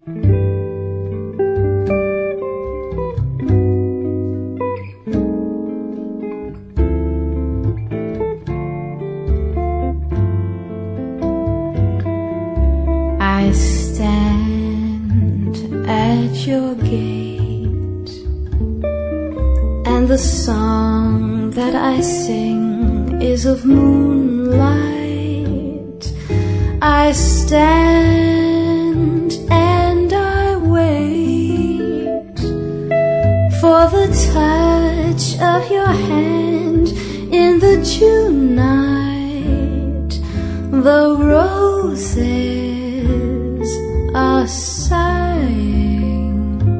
I stand at your gate, and the song that I sing is of moonlight. I stand and I wait for the touch of your hand in the June night. The roses are sighing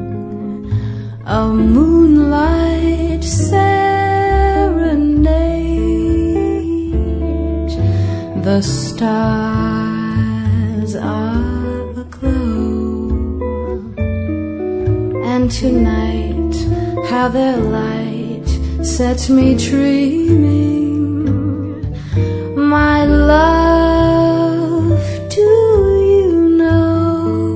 a moonlight serenade. The stars are aglow, and tonight how their light sets me dreaming. My love, do you know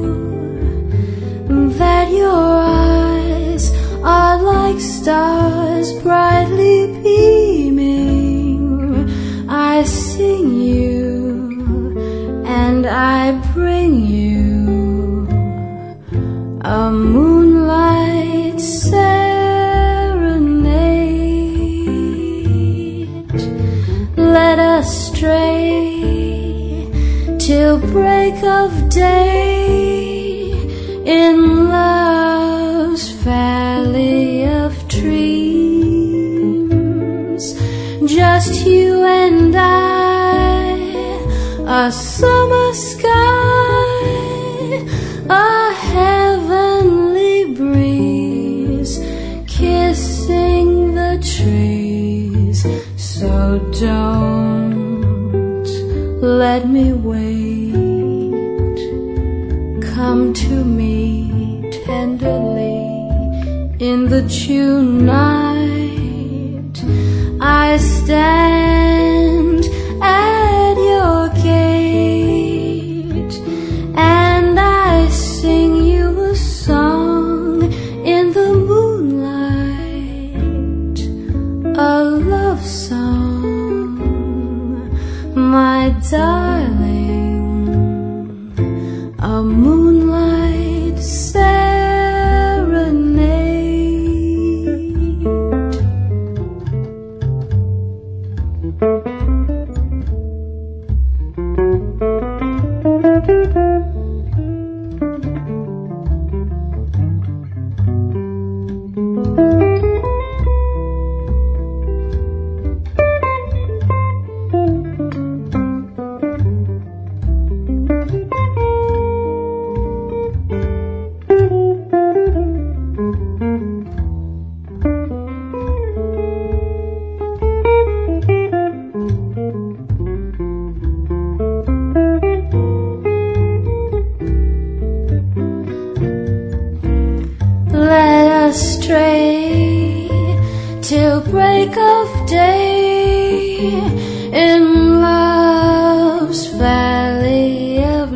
that your eyes are like stars brightly beaming? I sing you and I bring you a moonlight serenade. Let us stray till break of day in love's valley of dreams. Just you and I, a summer sky, a heavenly breeze kissing the trees. So don't let me wait. Come to me tenderly in the June night. I stand at your gate, and I sing you a song in the moonlight, a love song, my darling, a moonlight serenade. Let us stray till break of day in love's valley of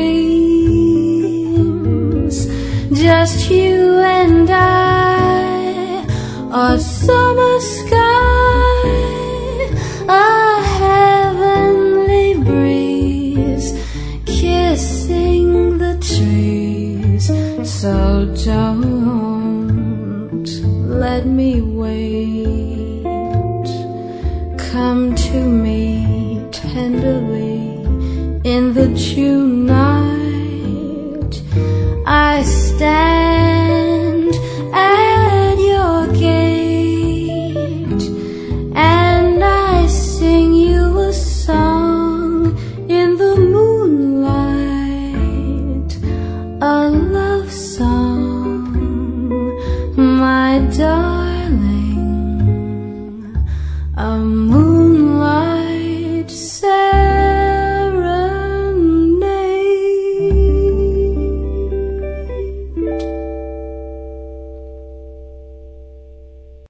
dreams. Just you and I, a summer sky, a heavenly breeze kissing the trees. So don't let me wait. Come to me tenderly in the June night. I stand at your gate, and I sing you a song in the moonlight, a love song, my darling, a